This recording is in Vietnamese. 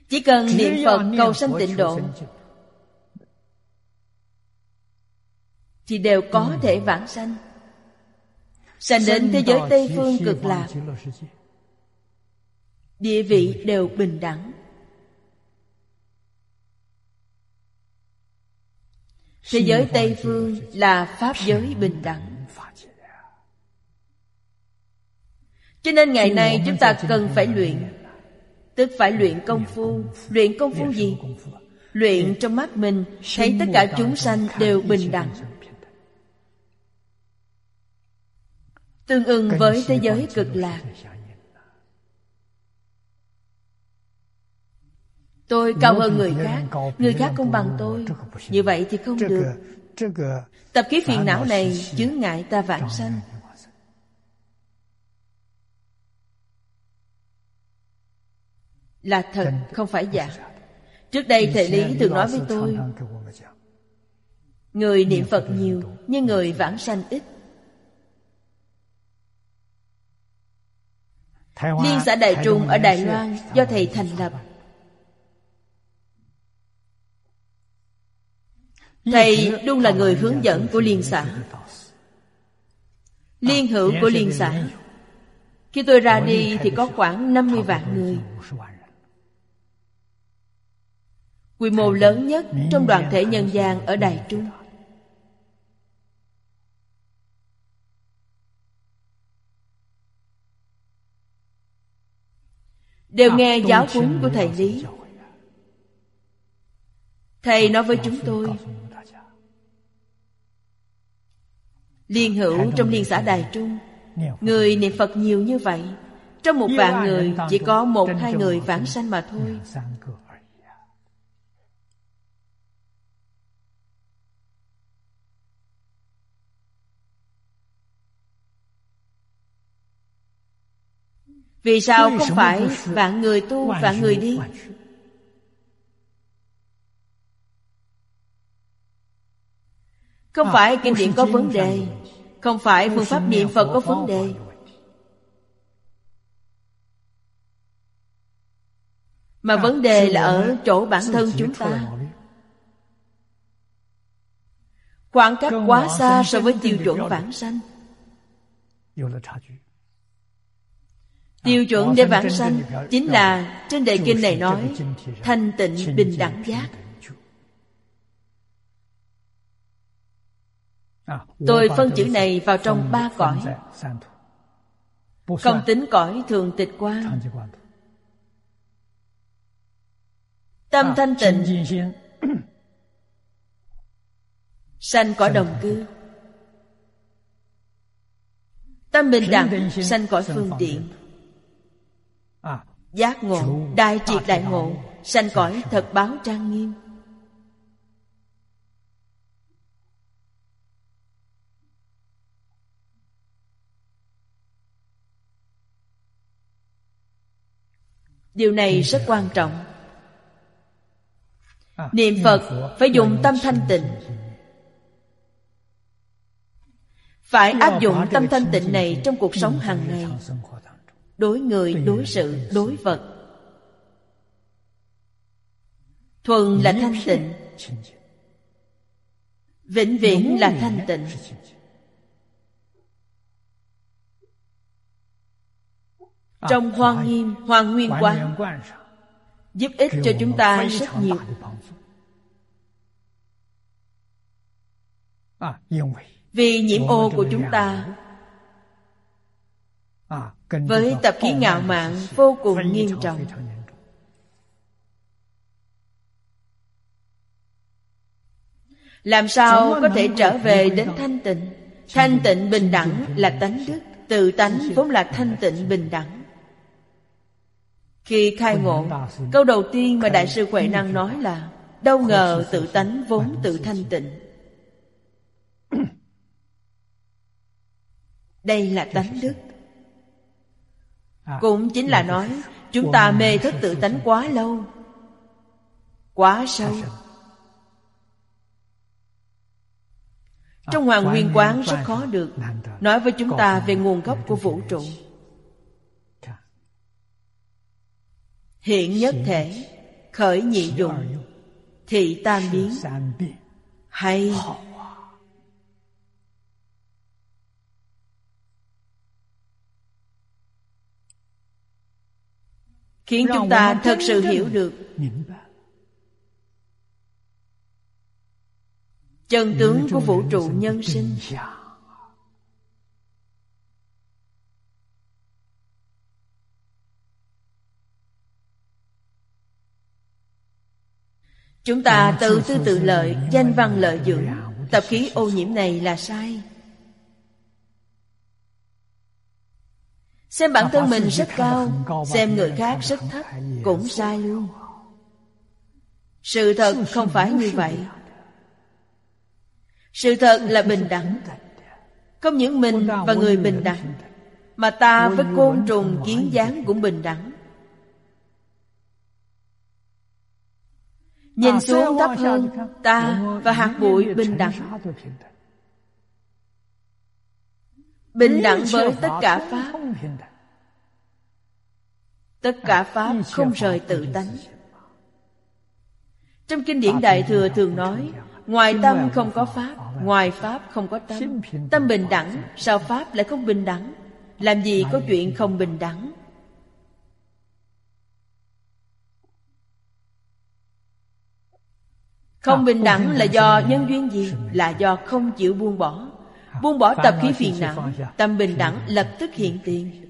Chỉ cần niệm Phật cầu sanh tịnh độ thì đều có thể vãng sanh, sanh đến thế giới Tây Phương Cực Lạc. Địa vị đều bình đẳng. Thế giới Tây Phương là Pháp giới bình đẳng. Cho nên ngày nay chúng ta cần phải luyện, tức phải luyện công phu. Luyện công phu gì? Luyện trong mắt mình thấy tất cả chúng sanh đều bình đẳng, tương ưng với thế giới Cực Lạc. Tôi cao hơn người khác không bằng tôi. Như vậy thì không được. Tập khí phiền não này chướng ngại ta vãng sanh. Là thật, không phải giả. Trước đây thầy Lý thường nói với tôi, người niệm Phật nhiều nhưng người vãng sanh ít. Liên xã Đại Trung ở Đài Loan do thầy thành lập. Thầy luôn là người hướng dẫn của liên xã, liên hữu của liên xã. Khi tôi ra đi thì có khoảng 50 vạn người, quy mô lớn nhất trong đoàn thể nhân gian ở Đài Trung. Đều nghe giáo huấn của thầy Lý. Thầy nói với chúng tôi, liên hữu trong liên xã Đài Trung, người niệm Phật nhiều như vậy, trong 1 vạn người chỉ có 1-2 người vãng sanh mà thôi. Vì sao không phải vạn người tu, vạn người đi? Không phải kinh điển có vấn đề, không phải phương pháp niệm Phật có vấn đề, mà vấn đề là ở chỗ bản thân chúng ta. Khoảng cách quá xa so với tiêu chuẩn vãng sanh. Tiêu chuẩn để vãng sanh chính là trên đề kinh này nói thanh tịnh bình đẳng giác. Tôi phân chữ này vào trong 3 cõi. Không tính cõi thường tịch quan. Tâm thanh tịnh sanh cõi đồng cư. Tâm bình đẳng sanh cõi phương tiện. Giác ngộ, đại triệt đại ngộ sanh cõi thật báo trang nghiêm. Điều này rất quan trọng. Niệm Phật phải dùng tâm thanh tịnh. Phải áp dụng tâm thanh tịnh này trong cuộc sống hàng ngày, đối người, đối sự, đối vật. Thuần là thanh tịnh, vĩnh viễn là thanh tịnh. Trong Hoa Nghiêm, Hoàng Nguyên Quán giúp ích cho chúng ta rất nhiều. Vì nhiễm ô của chúng ta với tập khí ngạo mạn vô cùng nghiêm trọng. Làm sao có thể trở về đến thanh tịnh? Thanh tịnh bình đẳng là tánh đức. Tự tánh vốn là thanh tịnh bình đẳng. Khi khai ngộ, câu đầu tiên mà Đại sư Huệ Năng nói là đâu ngờ tự tánh vốn tự thanh tịnh. Đây là tánh đức. Cũng chính là nói chúng ta mê thức tự tánh quá lâu, quá sâu. Trong Hoàng Nguyên Quán rất khó được nói với chúng ta về nguồn gốc của vũ trụ. Hiện nhất thể, khởi nhị dụng, thị tam biến. Hay! Khiến chúng ta thật sự hiểu được chân tướng của vũ trụ nhân sinh. Chúng ta tự tư tự lợi, danh văn lợi dưỡng, tập khí ô nhiễm này là sai. Xem bản thân mình rất cao, xem người khác rất thấp, cũng sai luôn. Sự thật không phải như vậy. Sự thật là bình đẳng. Không những mình và người bình đẳng, mà ta với côn trùng kiến dáng cũng bình đẳng. Nhìn xuống thấp hơn, ta và hạt bụi bình đẳng. Bình đẳng với tất cả Pháp. Tất cả Pháp không rời tự tánh. Trong kinh điển Đại Thừa thường nói, ngoài tâm không có Pháp, ngoài Pháp không có tâm. Tâm bình đẳng, sao Pháp lại không bình đẳng? Làm gì có chuyện không bình đẳng? Không bình đẳng là do nhân duyên gì? Là do không chịu buông bỏ. Buông bỏ tập khí phiền não, tâm bình đẳng lập tức hiện tiền.